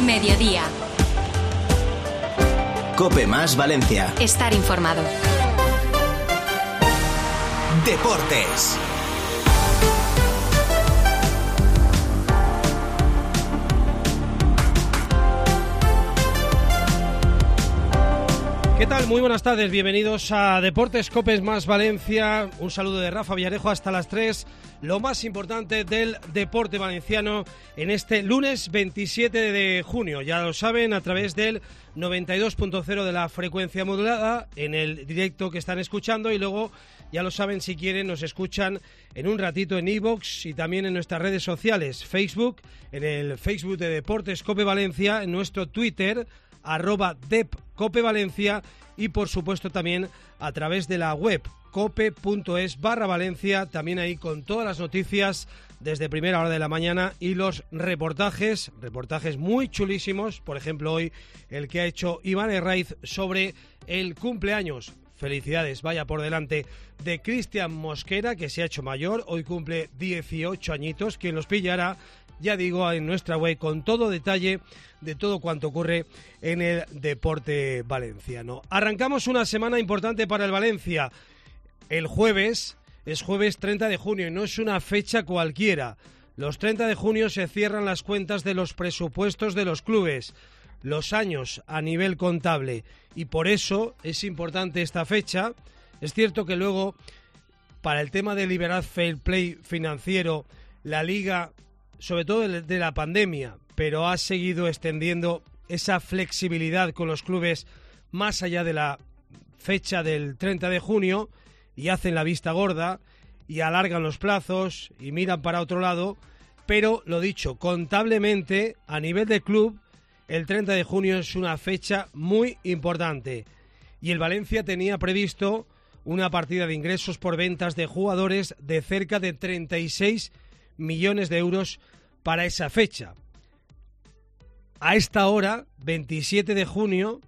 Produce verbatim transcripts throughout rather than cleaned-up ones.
Mediodía. COPE más Valencia. Estar informado. Deportes. ¿Qué tal? Muy buenas tardes, bienvenidos a Deportes COPE más Valencia. Un saludo de Rafa Villarejo hasta las tres. Lo más importante del deporte valenciano en este lunes veintisiete de junio. Ya lo saben, a través del noventa y dos punto cero de la frecuencia modulada, en el directo que están escuchando, y luego, ya lo saben, si quieren, nos escuchan en un ratito en iVoox y también en nuestras redes sociales, Facebook, en el Facebook de Deportes COPE Valencia, en nuestro Twitter, arroba depcopevalencia, y por supuesto también a través de la web cope.es barra Valencia, también ahí con todas las noticias desde primera hora de la mañana y los reportajes, reportajes muy chulísimos, por ejemplo hoy el que ha hecho Iván Herraiz sobre el cumpleaños, felicidades, vaya por delante, de Cristian Mosquera, que se ha hecho mayor, hoy cumple dieciocho añitos, quien los pillará, ya digo, en nuestra web con todo detalle de todo cuanto ocurre en el deporte valenciano. Arrancamos una semana importante para el Valencia. El jueves es jueves treinta de junio y no es una fecha cualquiera. Los treinta de junio se cierran las cuentas de los presupuestos de los clubes, los años a nivel contable, y por eso es importante esta fecha. Es cierto que luego, para el tema de liberar fair play financiero, la Liga, sobre todo de la pandemia, pero ha seguido extendiendo esa flexibilidad con los clubes más allá de la fecha del treinta de junio, y hacen la vista gorda y alargan los plazos y miran para otro lado, pero lo dicho, contablemente, a nivel de club, el treinta de junio es una fecha muy importante, y el Valencia tenía previsto una partida de ingresos por ventas de jugadores de cerca de treinta y seis millones de euros para esa fecha. A esta hora, veintisiete de junio,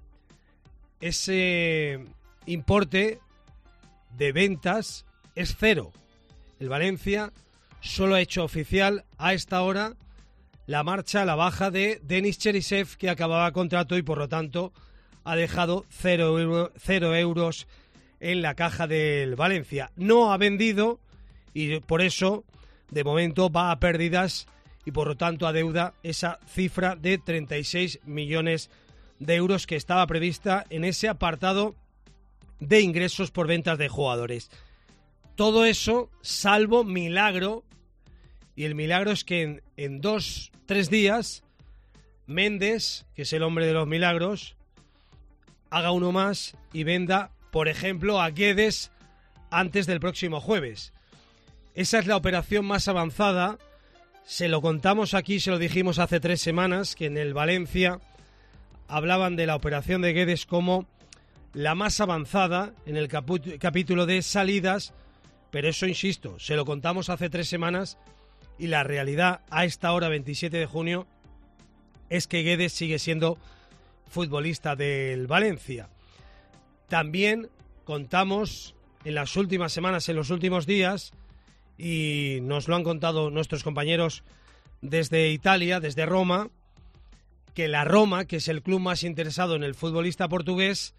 ese importe de ventas es cero. El Valencia solo ha hecho oficial a esta hora la marcha, la baja de Denis Cherisev, que acababa contrato y por lo tanto ha dejado cero, euro, cero euros en la caja del Valencia. No ha vendido y por eso de momento va a pérdidas y por lo tanto adeuda esa cifra de treinta y seis millones de euros que estaba prevista en ese apartado de ingresos por ventas de jugadores. Todo eso salvo milagro, y el milagro es que en, en dos, tres días Méndez, que es el hombre de los milagros, haga uno más y venda, por ejemplo, a Guedes antes del próximo jueves. Esa es la operación más avanzada. Se lo contamos aquí, se lo dijimos hace tres semanas, que en el Valencia hablaban de la operación de Guedes como la más avanzada en el capu- capítulo de salidas, pero eso, insisto, se lo contamos hace tres semanas y la realidad a esta hora, veintisiete de junio, es que Guedes sigue siendo futbolista del Valencia. También contamos en las últimas semanas, en los últimos días, y nos lo han contado nuestros compañeros desde Italia, desde Roma, que la Roma, que es el club más interesado en el futbolista portugués,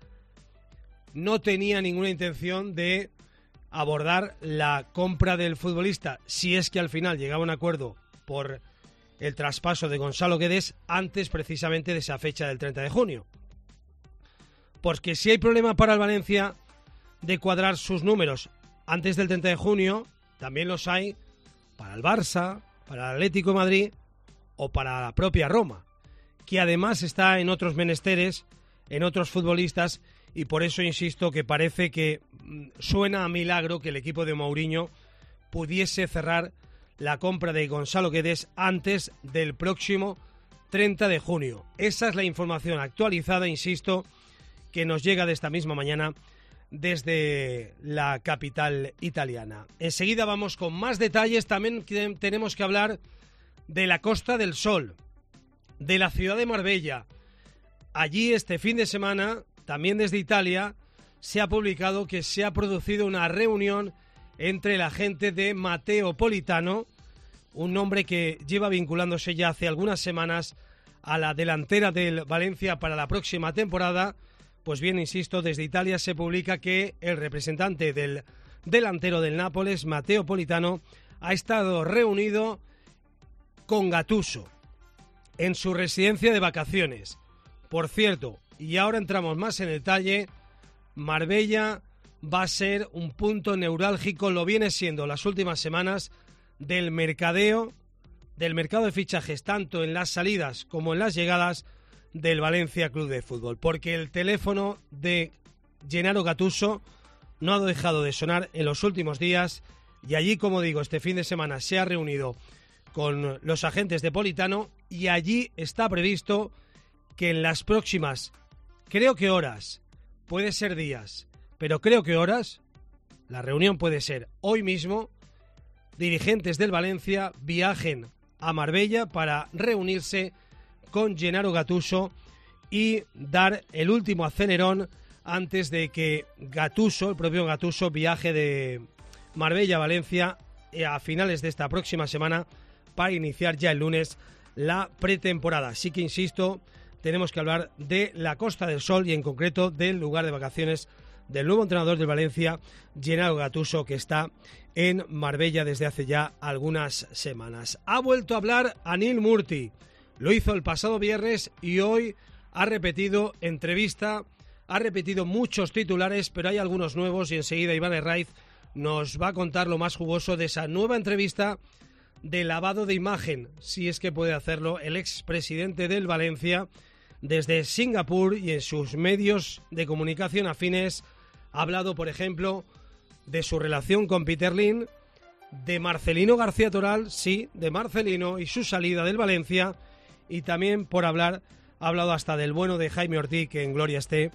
no tenía ninguna intención de abordar la compra del futbolista, si es que al final llegaba a un acuerdo por el traspaso de Gonzalo Guedes antes precisamente de esa fecha del treinta de junio. Porque si hay problema para el Valencia de cuadrar sus números antes del treinta de junio, también los hay para el Barça, para el Atlético de Madrid o para la propia Roma, que además está en otros menesteres, en otros futbolistas, y por eso insisto que parece que suena a milagro que el equipo de Mourinho pudiese cerrar la compra de Gonzalo Guedes antes del próximo treinta de junio. Esa es la información actualizada, insisto, que nos llega de esta misma mañana desde la capital italiana. Enseguida vamos con más detalles. También tenemos que hablar de la Costa del Sol, de la ciudad de Marbella. Allí este fin de semana, también desde Italia, se ha publicado que se ha producido una reunión entre la gente de Matteo Politano, un nombre que lleva vinculándose ya hace algunas semanas a la delantera del Valencia para la próxima temporada. Pues bien, insisto, desde Italia se publica que el representante del delantero del Nápoles, Matteo Politano, ha estado reunido con Gattuso en su residencia de vacaciones. Por cierto, y ahora entramos más en detalle, Marbella va a ser un punto neurálgico, lo viene siendo las últimas semanas, del mercadeo, del mercado de fichajes, tanto en las salidas como en las llegadas del Valencia Club de Fútbol, porque el teléfono de Gennaro Gattuso no ha dejado de sonar en los últimos días, y allí, como digo, este fin de semana se ha reunido con los agentes de Politano y allí está previsto que en las próximas, creo que horas, puede ser días, pero creo que horas, la reunión puede ser hoy mismo, dirigentes del Valencia viajen a Marbella para reunirse con Gennaro Gattuso y dar el último acelerón antes de que Gattuso, el propio Gattuso, viaje de Marbella a Valencia a finales de esta próxima semana para iniciar ya el lunes la pretemporada. Así que, insisto, tenemos que hablar de la Costa del Sol y en concreto del lugar de vacaciones del nuevo entrenador del Valencia, Gennaro Gattuso, que está en Marbella desde hace ya algunas semanas. Ha vuelto a hablar Anil Murti. Lo hizo el pasado viernes y hoy ha repetido entrevista, ha repetido muchos titulares, pero hay algunos nuevos y enseguida Iván Herraiz nos va a contar lo más jugoso de esa nueva entrevista de lavado de imagen, si es que puede hacerlo el expresidente del Valencia desde Singapur, y en sus medios de comunicación afines ha hablado, por ejemplo, de su relación con Peter Lim, de Marcelino García Toral, sí, de Marcelino y su salida del Valencia, y también, por hablar, ha hablado hasta del bueno de Jaime Ortiz, que en gloria esté,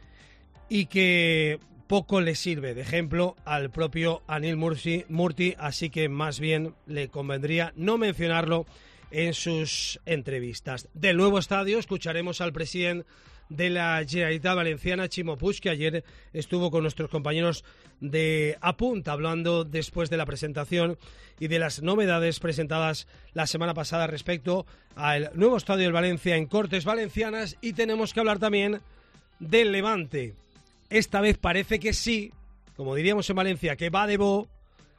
y que poco le sirve de ejemplo al propio Anil Murti, Murti, así que más bien le convendría no mencionarlo en sus entrevistas. Del nuevo estadio escucharemos al presidente de la Generalitat Valenciana, Chimo Puig, que ayer estuvo con nuestros compañeros de Apunt hablando después de la presentación y de las novedades presentadas la semana pasada respecto al nuevo estadio del Valencia en Cortes Valencianas. Y tenemos que hablar también del Levante. Esta vez parece que sí, como diríamos en Valencia, que va de bo,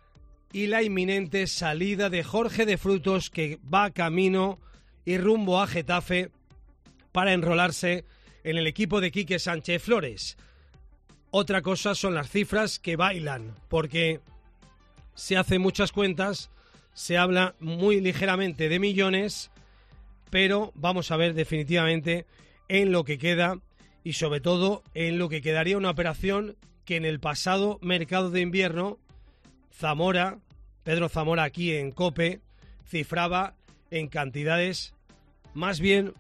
y la inminente salida de Jorge de Frutos, que va camino y rumbo a Getafe para enrolarse en el equipo de Quique Sánchez Flores. Otra cosa son las cifras que bailan, porque se hacen muchas cuentas, se habla muy ligeramente de millones, pero vamos a ver definitivamente en lo que queda y sobre todo en lo que quedaría una operación que en el pasado mercado de invierno Zamora, Pedro Zamora aquí en COPE, cifraba en cantidades más bien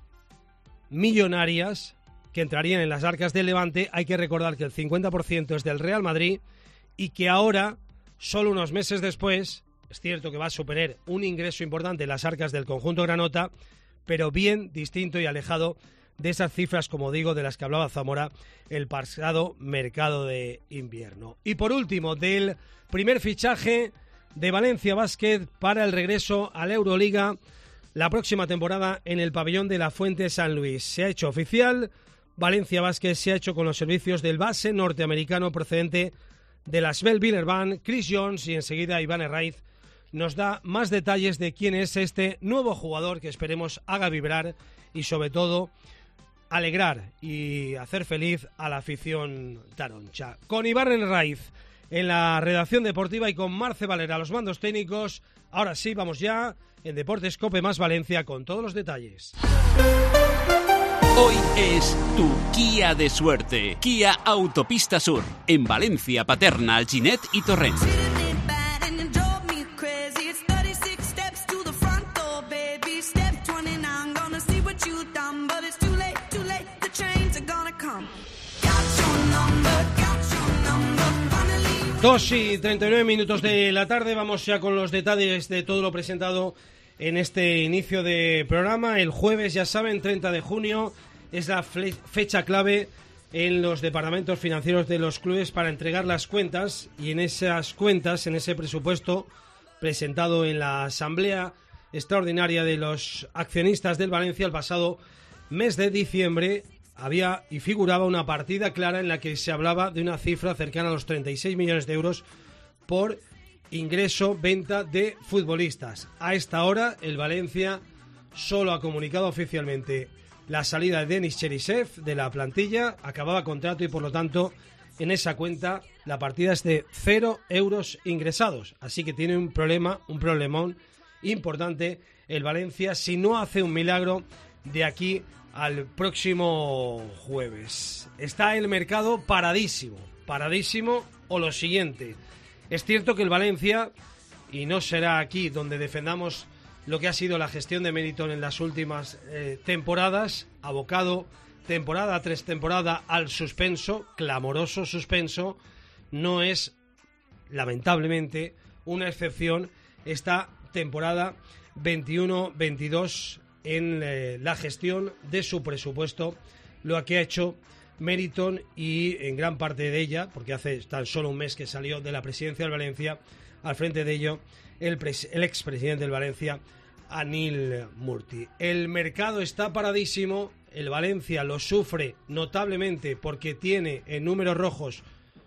millonarias que entrarían en las arcas del Levante. Hay que recordar que el cincuenta por ciento es del Real Madrid y que ahora, solo unos meses después, es cierto que va a suponer un ingreso importante en las arcas del conjunto granota, pero bien distinto y alejado de esas cifras, como digo, de las que hablaba Zamora el pasado mercado de invierno. Y por último, del primer fichaje de Valencia Basket para el regreso a la Euroliga la próxima temporada en el pabellón de la Fuente San Luis. Se ha hecho oficial, Valencia Basket se ha hecho con los servicios del base norteamericano procedente de la Asvel Villeurbanne, Chris Jones, y enseguida Iván Herraiz nos da más detalles de quién es este nuevo jugador que esperemos haga vibrar y sobre todo alegrar y hacer feliz a la afición taroncha. Con Iván Herraiz en la redacción deportiva y con Marce Valera a los mandos técnicos, ahora sí vamos ya en Deportes COPE más Valencia con todos los detalles. Hoy es tu Kia de suerte. Kia Autopista Sur, en Valencia, Paterna, Alginet y Torrent. Dos y treinta y nueve minutos de la tarde, vamos ya con los detalles de todo lo presentado en este inicio de programa. El jueves, ya saben, treinta de junio, es la fecha clave en los departamentos financieros de los clubes para entregar las cuentas, y en esas cuentas, en ese presupuesto presentado en la Asamblea extraordinaria de los accionistas del Valencia el pasado mes de diciembre había y figuraba una partida clara en la que se hablaba de una cifra cercana a los treinta y seis millones de euros por ingreso, venta de futbolistas. A esta hora el Valencia solo ha comunicado oficialmente la salida de Denis Cherisev de la plantilla, acababa contrato y por lo tanto en esa cuenta la partida es de cero euros ingresados, así que tiene un problema, un problemón importante el Valencia si no hace un milagro de aquí al próximo jueves. Está el mercado paradísimo, paradísimo o lo siguiente. Es cierto que el Valencia, y no será aquí donde defendamos lo que ha sido la gestión de Meriton en las últimas eh, temporadas, abocado temporada tras temporada al suspenso, clamoroso suspenso, no es, lamentablemente, una excepción esta temporada veintiuno veintidós en eh, la gestión de su presupuesto, lo que ha hecho Meriton y en gran parte de ella, porque hace tan solo un mes que salió de la presidencia del Valencia, al frente de ello el, pres- el expresidente del Valencia, Anil Murti. El mercado está paradísimo, el Valencia lo sufre notablemente porque tiene en números rojos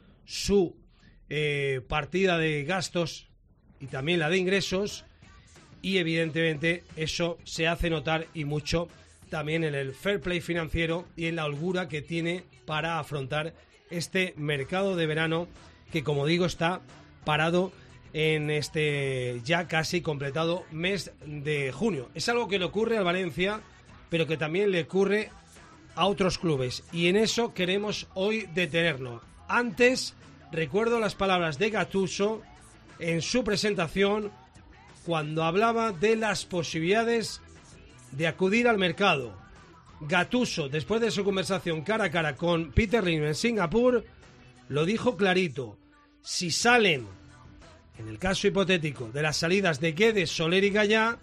su eh, partida de gastos y también la de ingresos, y evidentemente eso se hace notar y mucho también en el fair play financiero y en la holgura que tiene para afrontar este mercado de verano que, como digo, está parado en este ya casi completado mes de junio. Es algo que le ocurre al Valencia, pero que también le ocurre a otros clubes, y en eso queremos hoy detenernos. Antes, recuerdo las palabras de Gattuso en su presentación cuando hablaba de las posibilidades de acudir al mercado. Gattuso, después de su conversación cara a cara con Peter Lim en Singapur, lo dijo clarito: si salen, en el caso hipotético de las salidas de Guedes, Soler y Gallà,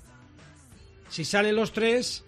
si salen los tres,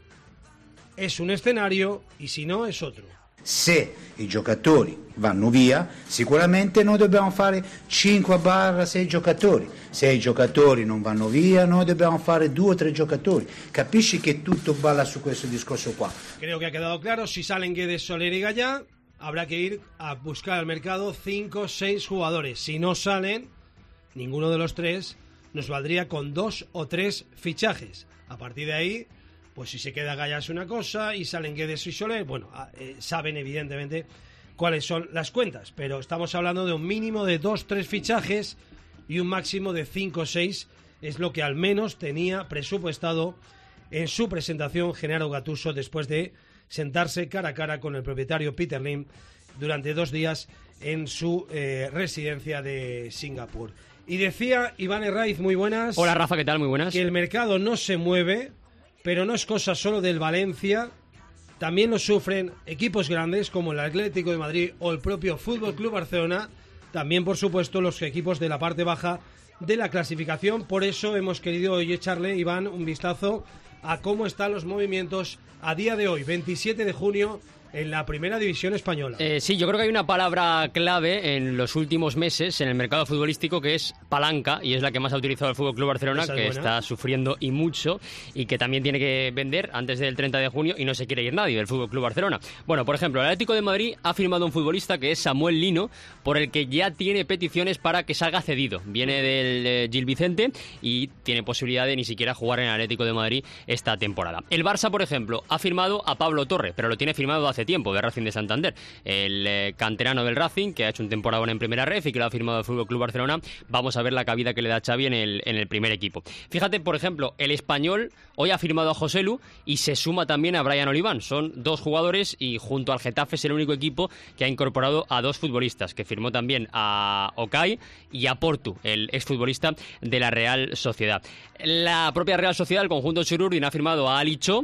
es un escenario, y si no, es otro. Se i giocatori vanno via, sicuramente noi dobbiamo fare cinque barra sei giocatori. Se i giocatori non vanno via, noi dobbiamo fare due o tre giocatori. Capisci che tutto balla su questo discorso qua. Creo que ha quedado claro. Si salen Guedes, Soler y Gallà, habrá que ir a buscar al mercado cinco o seis jugadores. Si no salen ninguno de los tres, nos valdría con dos o tres fichajes. A partir de ahí, pues si se queda Gallà es una cosa y salen Guedes y Soler, bueno, eh, saben evidentemente cuáles son las cuentas, pero estamos hablando de un mínimo de dos, tres fichajes y un máximo de cinco o seis, es lo que al menos tenía presupuestado en su presentación Gennaro Gattuso después de sentarse cara a cara con el propietario Peter Lim durante dos días en su eh, residencia de Singapur. Y decía Iván Herraiz, muy buenas. Hola Rafa, ¿qué tal? Muy buenas. Que el mercado no se mueve, pero no es cosa solo del Valencia, también lo sufren equipos grandes como el Atlético de Madrid o el propio Fútbol Club Barcelona, también por supuesto los equipos de la parte baja de la clasificación. Por eso hemos querido hoy echarle, Iván, un vistazo a cómo están los movimientos a día de hoy, veintisiete de junio, en la primera división española. Eh, sí, yo creo que hay una palabra clave en los últimos meses en el mercado futbolístico que es palanca, y es la que más ha utilizado el Fútbol Club Barcelona, que está sufriendo y mucho, y que también tiene que vender antes del treinta de junio y no se quiere ir nadie del Fútbol Club Barcelona. Bueno, por ejemplo, el Atlético de Madrid ha firmado un futbolista que es Samuel Lino, por el que ya tiene peticiones para que salga cedido. Viene del eh, Gil Vicente y tiene posibilidad de ni siquiera jugar en el Atlético de Madrid esta temporada. El Barça, por ejemplo, ha firmado a Pablo Torre, pero lo tiene firmado hace tiempo, de Racing de Santander, el eh, canterano del Racing, que ha hecho un temporada en primera ref y que lo ha firmado el Fútbol Club Barcelona. Vamos a ver la cabida que le da Xavi en el, en el primer equipo. Fíjate, por ejemplo, el Español hoy ha firmado a Joselu y se suma también a Brian Oliván. Son dos jugadores y junto al Getafe es el único equipo que ha incorporado a dos futbolistas, que firmó también a Okay y a Portu, el exfutbolista de la Real Sociedad. La propia Real Sociedad, el conjunto Chururdin, ha firmado a Ali Cho.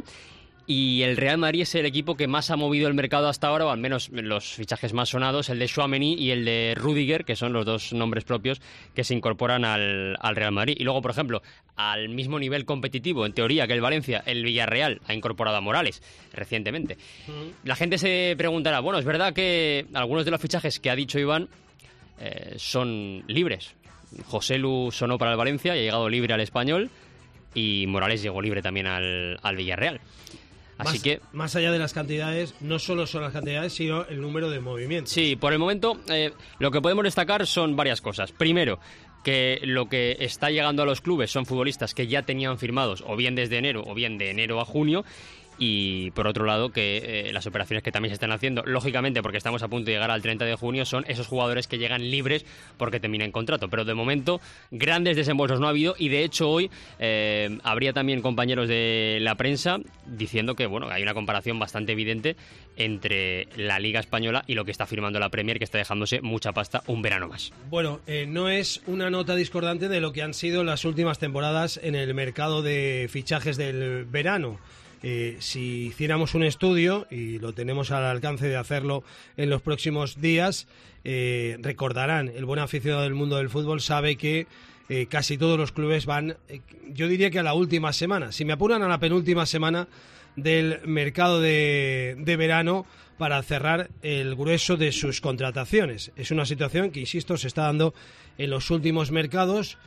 Y el Real Madrid es el equipo que más ha movido el mercado hasta ahora, o al menos los fichajes más sonados, el de Tchouaméni y el de Rudiger, que son los dos nombres propios que se incorporan al, al Real Madrid. Y luego, por ejemplo, al mismo nivel competitivo, en teoría, que el Valencia, el Villarreal ha incorporado a Morales recientemente. Uh-huh. La gente se preguntará, bueno, es verdad que algunos de los fichajes que ha dicho Iván eh, son libres. Joselu sonó para el Valencia y ha llegado libre al Español. y Morales llegó libre también al, al Villarreal. Así más, que más allá de las cantidades, no solo son las cantidades, sino el número de movimientos. Sí, por el momento eh, lo que podemos destacar son varias cosas. Primero, que lo que está llegando a los clubes son futbolistas que ya tenían firmados o bien desde enero o bien de enero a junio. Y por otro lado, que eh, las operaciones que también se están haciendo, lógicamente porque estamos a punto de llegar al treinta de junio, son esos jugadores que llegan libres porque terminan contrato. Pero de momento, grandes desembolsos no ha habido, y de hecho hoy eh, habría también compañeros de la prensa diciendo que bueno, hay una comparación bastante evidente entre la Liga Española y lo que está firmando la Premier, que está dejándose mucha pasta un verano más. Bueno, eh, no es una nota discordante de lo que han sido las últimas temporadas en el mercado de fichajes del verano. Eh, si hiciéramos un estudio, y lo tenemos al alcance de hacerlo en los próximos días, eh, recordarán, el buen aficionado del mundo del fútbol sabe que eh, casi todos los clubes van, eh, yo diría que a la última semana, si me apuran, a la penúltima semana del mercado de, de verano para cerrar el grueso de sus contrataciones. Es una situación que, insisto, se está dando en los últimos mercados,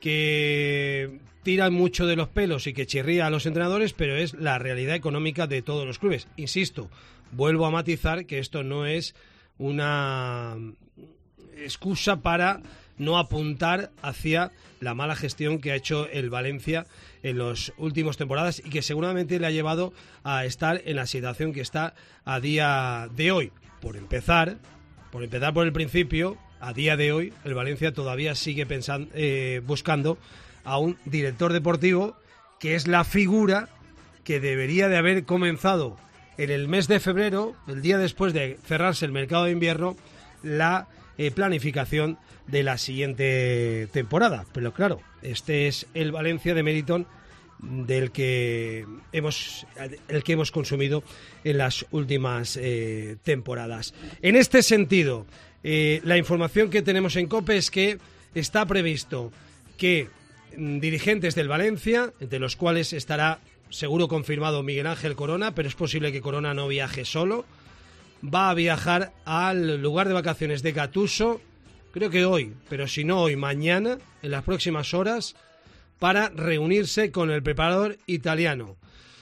que tira mucho de los pelos y que chirría a los entrenadores, pero es la realidad económica de todos los clubes. Insisto, vuelvo a matizar que esto no es una excusa para no apuntar hacia la mala gestión que ha hecho el Valencia en las últimas temporadas y que seguramente le ha llevado a estar en la situación que está a día de hoy. Por empezar, por empezar por el principio, a día de hoy el Valencia todavía sigue pensando, eh, buscando a un director deportivo, que es la figura que debería de haber comenzado en el mes de febrero, el día después de cerrarse el mercado de invierno, la eh, planificación de la siguiente temporada. Pero claro, este es el Valencia de Meriton del que hemos el que hemos consumido en las últimas eh, temporadas. En este sentido, eh, la información que tenemos en COPE es que está previsto que dirigentes del Valencia, entre los cuales estará seguro confirmado Miguel Ángel Corona, pero es posible que Corona no viaje solo, va a viajar al lugar de vacaciones de Gattuso, creo que hoy, pero si no hoy, mañana, en las próximas horas, para reunirse con el preparador italiano.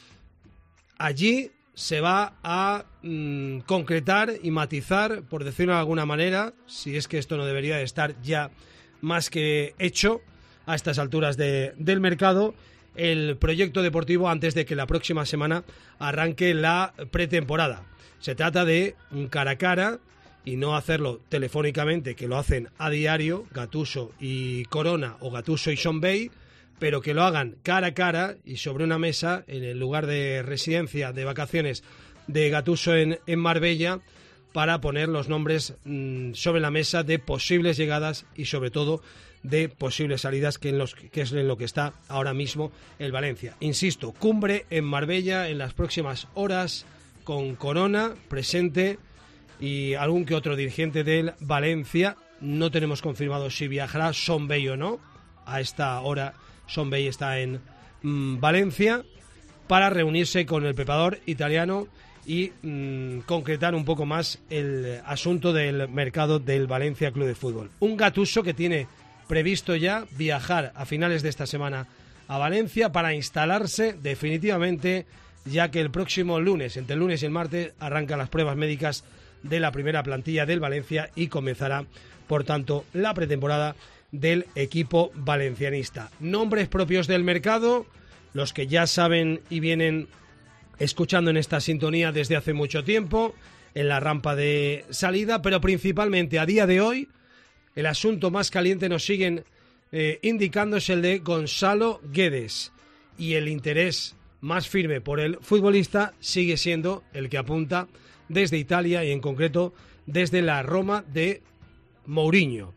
Allí se va a mmm, concretar y matizar, por decirlo de alguna manera, si es que esto no debería de estar ya más que hecho a estas alturas de, del mercado, el proyecto deportivo antes de que la próxima semana arranque la pretemporada. Se trata de un cara a cara y no hacerlo telefónicamente, que lo hacen a diario Gattuso y Corona o Gattuso y Sean Bay, pero que lo hagan cara a cara y sobre una mesa en el lugar de residencia de vacaciones de Gattuso en, en Marbella, para poner los nombres mmm, sobre la mesa de posibles llegadas y sobre todo de posibles salidas, que, en los, que es en lo que está ahora mismo el Valencia. Insisto, cumbre en Marbella en las próximas horas, con Corona presente y algún que otro dirigente del Valencia. No tenemos confirmado si viajará Sean Bay o no. A esta hora Sean Bay está en mmm, Valencia para reunirse con el preparador italiano y mmm, concretar un poco más el asunto del mercado del Valencia Club de Fútbol. Un Gattuso que tiene previsto ya viajar a finales de esta semana a Valencia para instalarse definitivamente, ya que el próximo lunes, entre el lunes y el martes, arrancan las pruebas médicas de la primera plantilla del Valencia y comenzará, por tanto, la pretemporada del equipo valencianista. Nombres propios del mercado, los que ya saben y vienen escuchando en esta sintonía desde hace mucho tiempo, en la rampa de salida, pero principalmente a día de hoy, el asunto más caliente, nos siguen eh, indicando, es el de Gonzalo Guedes, y el interés más firme por el futbolista sigue siendo el que apunta desde Italia y en concreto desde la Roma de Mourinho.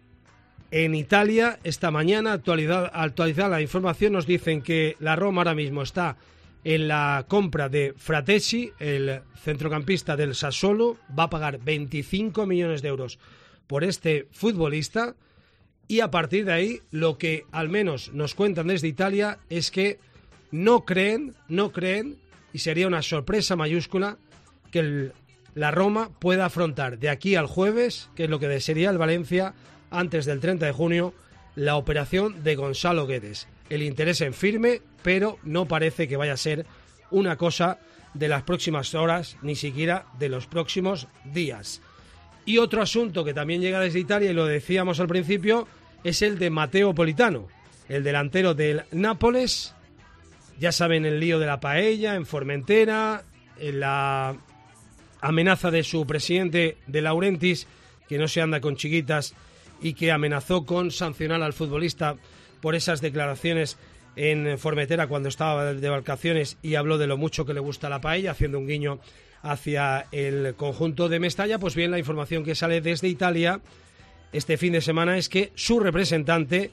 En Italia, esta mañana, actualizada, actualizada la información, nos dicen que la Roma ahora mismo está en la compra de Fratessi, el centrocampista del Sassuolo, va a pagar veinticinco millones de euros por este futbolista, y a partir de ahí lo que al menos nos cuentan desde Italia es que no creen, no creen, y sería una sorpresa mayúscula, que el, la Roma pueda afrontar de aquí al jueves, que es lo que desearía el Valencia, antes del treinta de junio, la operación de Gonzalo Guedes. el interés en firme, pero no parece que vaya a ser una cosa de las próximas horas, ni siquiera de los próximos días. Y otro asunto que también llega desde Italia, y lo decíamos al principio, es el de Matteo Politano, el delantero del Nápoles. Ya saben, el lío de la paella en Formentera, en la amenaza de su presidente De Laurentiis, que no se anda con chiquitas y que amenazó con sancionar al futbolista por esas declaraciones en Formentera cuando estaba de vacaciones y habló de lo mucho que le gusta la paella, haciendo un guiño hacia el conjunto de Mestalla. Pues bien, la información que sale desde Italia este fin de semana es que su representante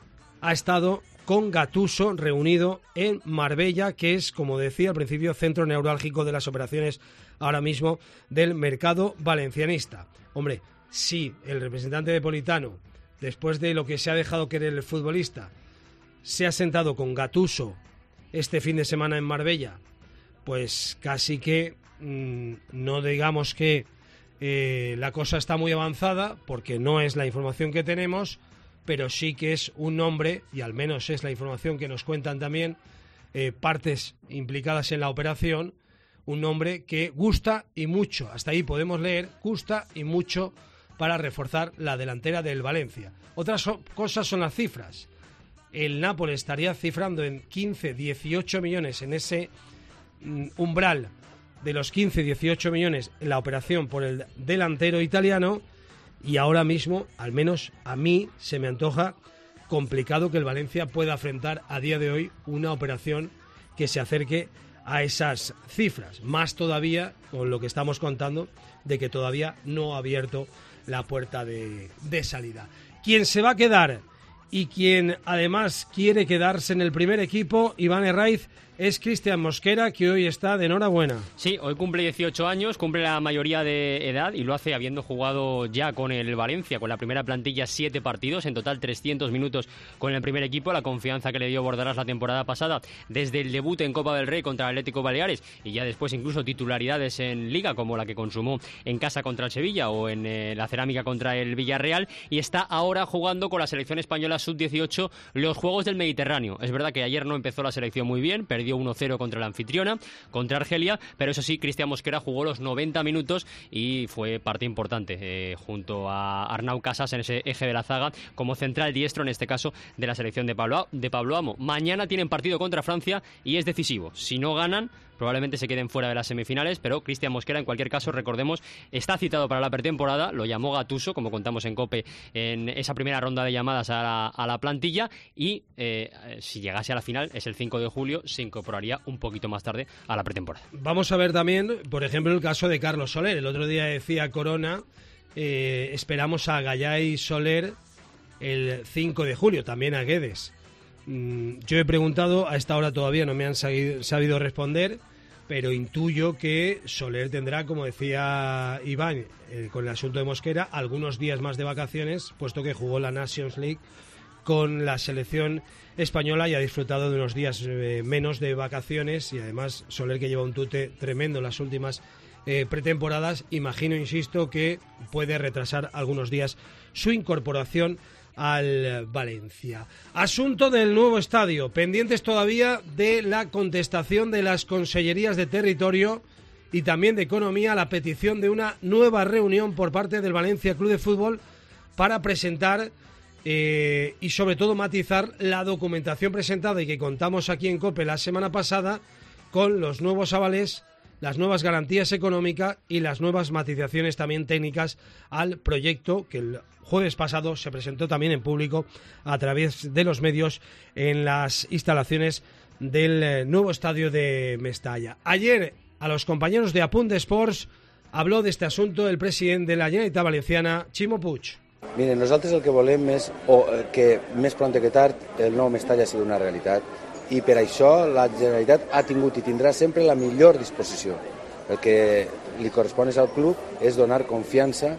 ha estado con Gattuso reunido en Marbella, que es, como decía al principio, centro neurálgico de las operaciones ahora mismo del mercado valencianista. Hombre, si el representante de Politano, después de lo que se ha dejado querer el futbolista, se ha sentado con Gattuso este fin de semana en Marbella, pues casi que mmm, no digamos que eh, la cosa está muy avanzada, porque no es la información que tenemos, pero sí que es un nombre, y al menos es la información que nos cuentan también eh, partes implicadas en la operación, un nombre que gusta y mucho, hasta ahí podemos leer, gusta y mucho para reforzar la delantera del Valencia. Otras so- cosas son las cifras. El Nápoles estaría cifrando en quince, dieciocho millones en ese mm, umbral de los quince, dieciocho millones en la operación por el delantero italiano, y ahora mismo, al menos a mí, se me antoja complicado que el Valencia pueda afrontar a día de hoy una operación que se acerque a esas cifras, más todavía con lo que estamos contando de que todavía no ha abierto la puerta de, de salida. Quien se va a quedar y quien además quiere quedarse en el primer equipo, Iván Herraiz, es Cristian Mosquera, que hoy está de enhorabuena. Sí, hoy cumple dieciocho años, cumple la mayoría de edad y lo hace habiendo jugado ya con el Valencia, con la primera plantilla siete partidos, en total trescientos minutos con el primer equipo, la confianza que le dio Bordalás la temporada pasada, desde el debut en Copa del Rey contra el Atlético Baleares y ya después incluso titularidades en Liga, como la que consumó en casa contra el Sevilla o en eh, la Cerámica contra el Villarreal, y está ahora jugando con la selección española sub dieciocho los Juegos del Mediterráneo. Es verdad que ayer no empezó la selección muy bien, perdió uno cero contra la anfitriona, contra Argelia, pero eso sí, Cristian Mosquera jugó los noventa minutos y fue parte importante eh, junto a Arnau Casas en ese eje de la zaga como central diestro, en este caso de la selección de Pablo, de Pablo Amo. Mañana tienen partido contra Francia y es decisivo. Si no ganan, probablemente se queden fuera de las semifinales, pero Cristian Mosquera, en cualquier caso, recordemos, está citado para la pretemporada, lo llamó Gattuso, como contamos en COPE, en esa primera ronda de llamadas a la, a la plantilla, y eh, si llegase a la final, es el cinco de julio, se incorporaría un poquito más tarde a la pretemporada. Vamos a ver también, por ejemplo, el caso de Carlos Soler. El otro día decía Corona, eh, esperamos a Gallá y Soler el cinco de julio, también a Guedes. Yo he preguntado, a esta hora todavía no me han sabido responder, pero intuyo que Soler tendrá, como decía Iván, eh, con el asunto de Mosquera, algunos días más de vacaciones, puesto que jugó la Nations League con la selección española y ha disfrutado de unos días eh, menos de vacaciones, y además Soler, que lleva un tute tremendo en las últimas eh, pretemporadas, imagino, insisto, que puede retrasar algunos días su incorporación al Valencia. Asunto del nuevo estadio, pendientes todavía de la contestación de las consellerías de territorio y también de economía a la petición de una nueva reunión por parte del Valencia Club de Fútbol para presentar eh, y sobre todo matizar la documentación presentada y que contamos aquí en COPE la semana pasada, con los nuevos avales, las nuevas garantías económicas y las nuevas matizaciones también técnicas al proyecto que el jueves pasado se presentó también en público a través de los medios en las instalaciones del nuevo estadio de Mestalla. Ayer, a los compañeros de Apunt Sports, habló de este asunto el presidente de la Generalitat Valenciana, Ximo Puig. Miren, nosaltres el que volem és o, que més prompte que tard el nou Mestalla sigui una realitat, i per això la Generalitat ha tingut i tindrà sempre la millor disposició. El que li correspon al club és donar confiança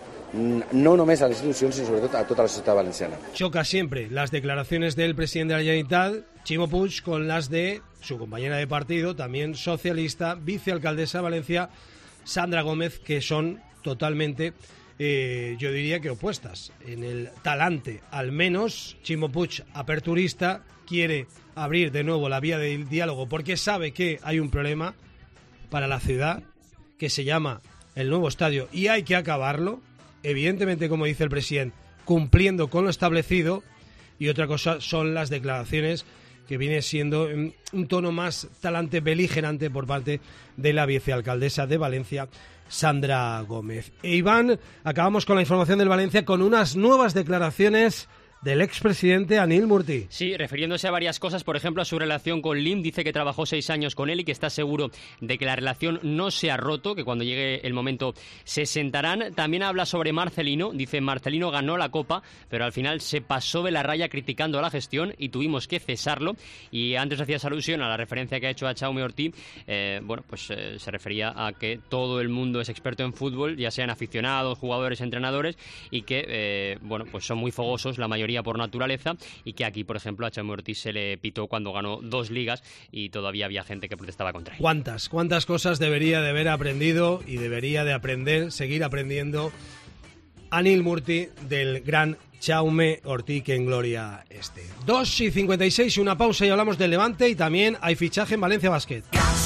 no només a las institucions, sino sobre todo a toda la sociedad valenciana. Choca siempre las declaraciones del presidente de la Generalitat, Ximo Puig, con las de su compañera de partido, también socialista, vicealcaldesa de Valencia, Sandra Gómez, que son totalmente eh, yo diría que opuestas. En el talante, al menos, Chimo Puig, aperturista, quiere abrir de nuevo la vía del diálogo porque sabe que hay un problema para la ciudad que se llama el nuevo estadio y hay que acabarlo, evidentemente, como dice el presidente, cumpliendo con lo establecido. Y otra cosa son las declaraciones que viene siendo un tono más talante beligerante por parte de la vicealcaldesa de Valencia, Sandra Gómez. E Iván, acabamos con la información del Valencia con unas nuevas declaraciones del expresidente Anil Murti. Sí, refiriéndose a varias cosas, por ejemplo a su relación con Lim, dice que trabajó seis años con él y que está seguro de que la relación no se ha roto, que cuando llegue el momento se sentarán. También habla sobre Marcelino, dice Marcelino ganó la Copa, pero al final se pasó de la raya criticando a la gestión y tuvimos que cesarlo. Y antes hacías alusión a la referencia que ha hecho a Jaume Ortí, eh, bueno, pues eh, se refería a que todo el mundo es experto en fútbol, ya sean aficionados, jugadores, entrenadores, y que, eh, bueno, pues son muy fogosos la mayoría por naturaleza, y que aquí, por ejemplo, a Jaume Ortí se le pitó cuando ganó dos ligas y todavía había gente que protestaba contra él. ¿Cuántas? ¿Cuántas cosas debería de haber aprendido y debería de aprender, seguir aprendiendo Anil Murti del gran Jaume Ortí, que en gloria esté? dos y cincuenta y seis, una pausa y hablamos del Levante, y también hay fichaje en Valencia Basket.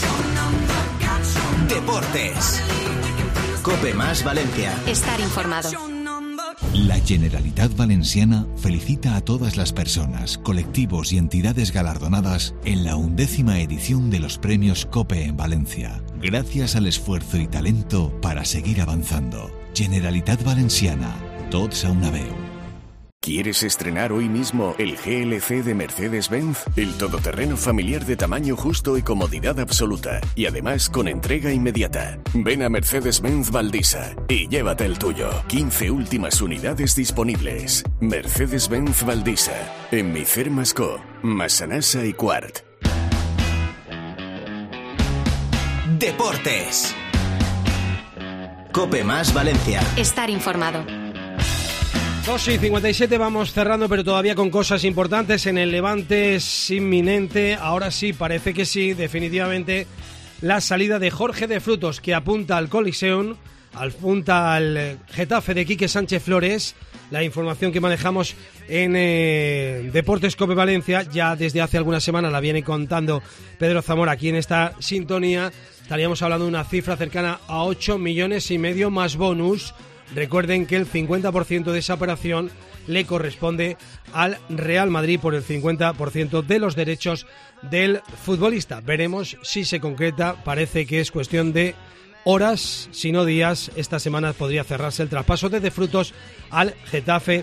Deportes. COPE más Valencia. Estar informado. La Generalitat Valenciana felicita a todas las personas, colectivos y entidades galardonadas en la undécima edición de los premios COPE en Valencia. Gracias al esfuerzo y talento para seguir avanzando. Generalitat Valenciana, tots a una veu. ¿Quieres estrenar hoy mismo el G L C de Mercedes-Benz? El todoterreno familiar de tamaño justo y comodidad absoluta. Y además con entrega inmediata. Ven a Mercedes-Benz Valdisa y llévate el tuyo. quince últimas unidades disponibles. Mercedes-Benz Valdisa. En Micer Mascó, Massanassa y Quart. Deportes. COPE más Valencia. Estar informado. dos y cincuenta y siete, vamos cerrando, pero todavía con cosas importantes. En el Levante es inminente, ahora sí, parece que sí, definitivamente, la salida de Jorge de Frutos, que apunta al Coliseum, apunta al Getafe de Quique Sánchez Flores. La información que manejamos en eh, Deportes COPE Valencia, ya desde hace algunas semanas la viene contando Pedro Zamora aquí en esta sintonía. Estaríamos hablando de una cifra cercana a ocho millones y medio más bonus. Recuerden que el cincuenta por ciento de esa operación le corresponde al Real Madrid por el cincuenta por ciento de los derechos del futbolista. Veremos si se concreta, parece que es cuestión de horas, si no días. Esta semana podría cerrarse el traspaso de De Frutos al Getafe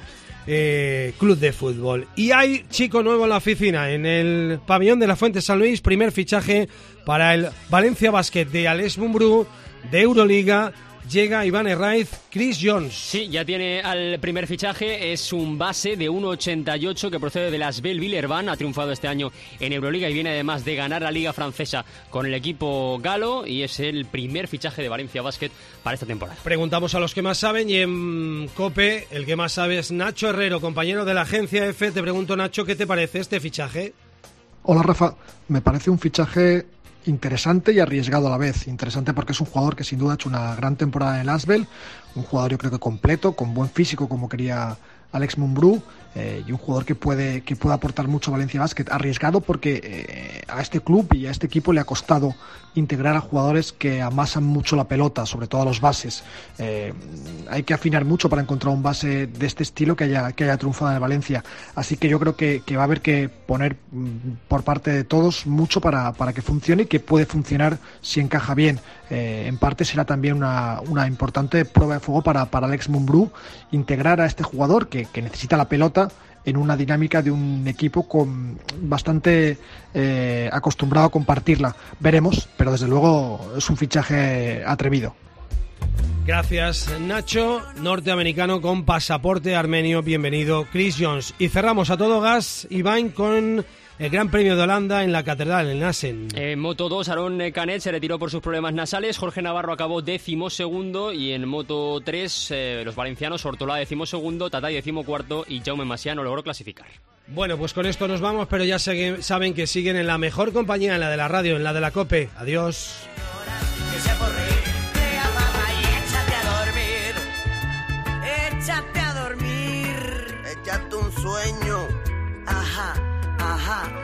eh, Club de Fútbol. Y hay chico nuevo en la oficina, en el pabellón de la Fuente San Luis, primer fichaje para el Valencia Basket de Alex Mumbrú, de Euroliga. Llega Iván Herraiz, Chris Jones. Sí, ya tiene al primer fichaje, es un base de uno ochenta y ocho que procede de las Bell-Villeurbanne, ha triunfado este año en Euroliga y viene además de ganar la Liga Francesa con el equipo galo, y es el primer fichaje de Valencia Basket para esta temporada. Preguntamos a los que más saben, y en COPE el que más sabe es Nacho Herrero, compañero de la agencia F. Te pregunto, Nacho, ¿qué te parece este fichaje? Hola, Rafa, me parece un fichaje interesante y arriesgado a la vez. Interesante porque es un jugador que sin duda ha hecho una gran temporada en el Asvel, un jugador yo creo que completo, con buen físico como quería Alex Mumbrú, eh, y un jugador que puede, que puede aportar mucho a Valencia Basket. Arriesgado porque eh, a este club y a este equipo le ha costado integrar a jugadores que amasan mucho la pelota, sobre todo a los bases. Eh, hay que afinar mucho para encontrar un base de este estilo que haya, que haya triunfado en el Valencia. Así que yo creo que, que va a haber que poner por parte de todos mucho para, para que funcione, y que puede funcionar si encaja bien. Eh, en parte será también una, una importante prueba de fuego para, para Alex Mumbrú, integrar a este jugador que, que necesita la pelota en una dinámica de un equipo con bastante eh, acostumbrado a compartirla. Veremos, pero desde luego es un fichaje atrevido. Gracias, Nacho, norteamericano con pasaporte armenio. Bienvenido, Chris Jones. Y cerramos a todo gas, Iván, con el Gran Premio de Holanda en la Catedral, en Assen. En Moto dos, Aaron Canet se retiró por sus problemas nasales, Jorge Navarro acabó décimo segundo, y en Moto tres eh, los valencianos, Ortolá décimo segundo, Tatay décimo cuarto y Jaume Masia no logró clasificar. Bueno, pues con esto nos vamos, pero ya se, saben que siguen en la mejor compañía, en la de la radio, en la de la COPE. Adiós. Ajá.